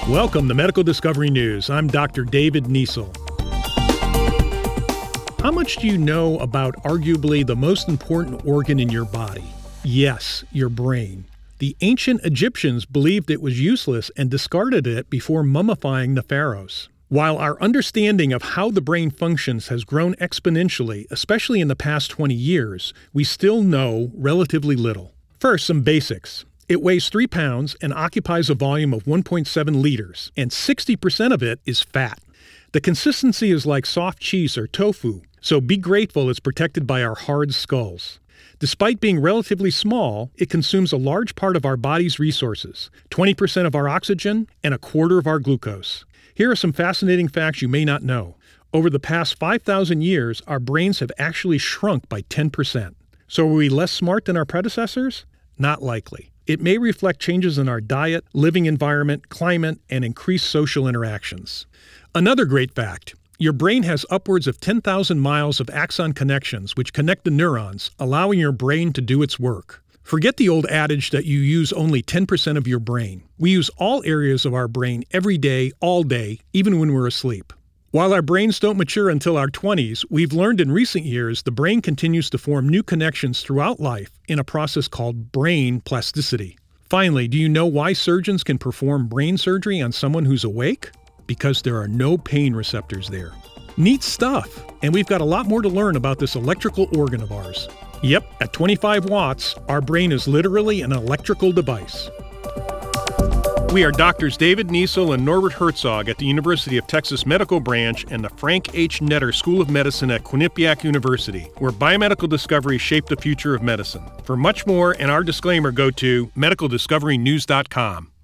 Welcome to Medical Discovery News. I'm Dr. David Niesel. How much do you know about arguably the most important organ in your body? Yes, your brain. The ancient Egyptians believed it was useless and discarded it before mummifying the pharaohs. While our understanding of how the brain functions has grown exponentially, especially in the past 20 years, we still know relatively little. First, some basics. It weighs 3 pounds and occupies a volume of 1.7 liters, and 60% of it is fat. The consistency is like soft cheese or tofu, so be grateful it's protected by our hard skulls. Despite being relatively small, it consumes a large part of our body's resources, 20% of our oxygen and a quarter of our glucose. Here are some fascinating facts you may not know. Over the past 5,000 years, our brains have actually shrunk by 10%. So are we less smart than our predecessors? Not likely. It may reflect changes in our diet, living environment, climate, and increased social interactions. Another great fact, your brain has upwards of 10,000 miles of axon connections which connect the neurons, allowing your brain to do its work. Forget the old adage that you use only 10% of your brain. We use all areas of our brain every day, all day, even when we're asleep. While our brains don't mature until our 20s, we've learned in recent years the brain continues to form new connections throughout life in a process called brain plasticity. Finally, do you know why surgeons can perform brain surgery on someone who's awake? Because there are no pain receptors there. Neat stuff! And we've got a lot more to learn about this electrical organ of ours. Yep, at 25 watts, our brain is literally an electrical device. We are Doctors David Niesel and Norbert Herzog at the University of Texas Medical Branch and the Frank H. Netter School of Medicine at Quinnipiac University, where biomedical discoveries shape the future of medicine. For much more and our disclaimer, go to medicaldiscoverynews.com.